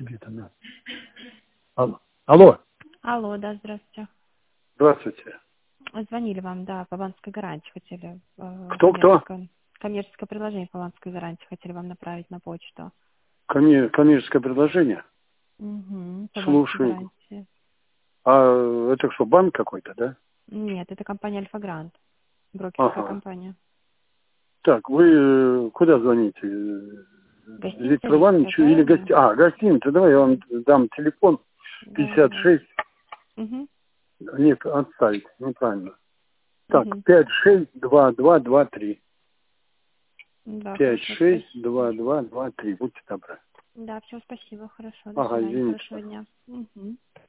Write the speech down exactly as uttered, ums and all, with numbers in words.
тебе-то надо. Алло. Алло. Алло, да, здравствуйте. Здравствуйте. Звонили вам, да, по банковской гарантии хотели. э, Кто, кто? коммерческое, коммерческое предложение по банковской гарантии хотели вам направить на почту. Коммер- Коммерческое предложение? Угу, по банковской Слушаю. гарантии. А это что, банк какой-то, да? Нет, это компания Альфа-Грант, брокерская Ага. компания. Так, вы э, куда звоните? Гостиница Виктору Римская, Ивановичу или правильно? гости... А, гостиница, давай я вам дам телефон. Да, пятьдесят давай. шесть. Угу, Нет, отставить, неправильно. Так, угу. пять шесть два два два три. Да, пять хорошо, шесть спасибо. два два два три. Будьте добры. Да, все, спасибо, хорошо, до Ага, свидания, извините. хорошего дня. Угу.